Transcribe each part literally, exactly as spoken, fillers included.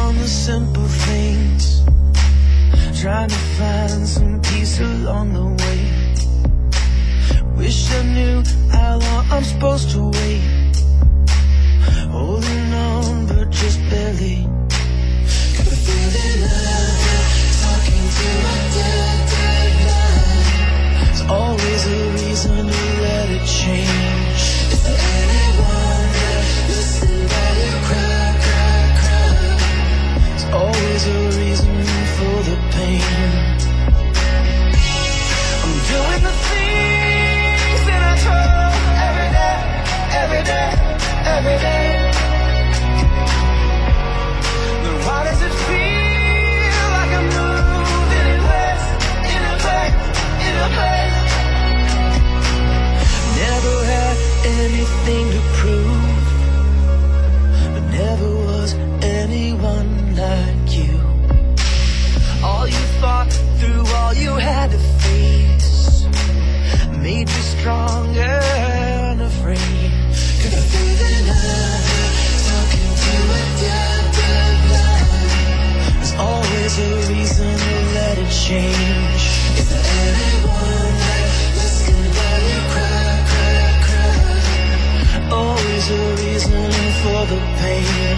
on the simple things, trying to find some peace along the way. Wish I knew how long I'm supposed to wait, holding on but just barely. Got the feeling of talking to a dead, dead line. There's always a reason to let it change. Is there anyone that listen while you cry, cry, cry? There's always a reason for the pain. I'm doing the things that I told every day, every day, every day. But why does it feel like I'm moving in place, in a place, in a place? Never had anything to prove, but never was anyone like you. All you fought through, all you had to face, made you stronger, unafraid. Got the feeling of talking to a dead, dead line. There's always a reason to let it change. Is there anyone that listen while you cry, cry, cry? Always a reason for the pain.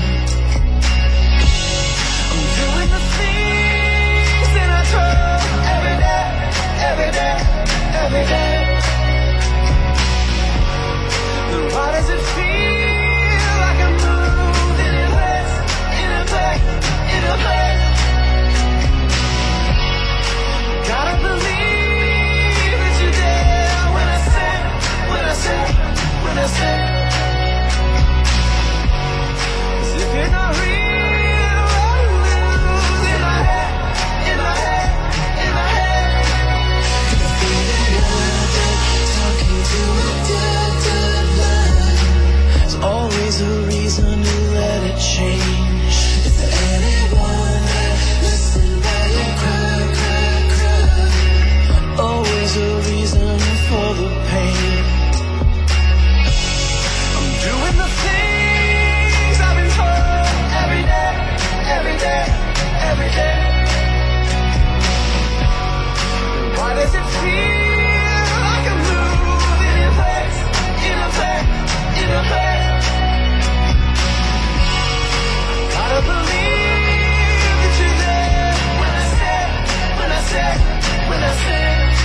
I'm doing the things that I told every day, every day, every day. But why does it feel like I'm moving in place, in a place, in a place? Gotta believe that you're there when I say, when I say, when I say. 'Cause if you're not real, I'm losing my head, in my head, in my head. Got the feeling of it, talking to a dead, dead line. There's always a reason to let it change. Is there anyone that listen while you cry, cry, cry? Always a reason for the pain. I'm doing the things I've been told every day, every day, every day. Why does it feel like I'm moving in place, in a place, in a place? Gotta believe that you're there when I say, when I say, when I say.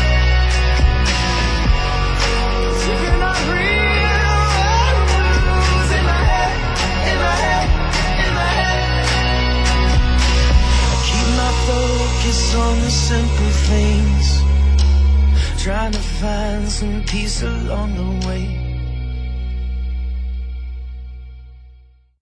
'Cause if you're not real, I'm losing my head, in my head, in my head. I keep my focus on the simple things, trying to find some peace along the way.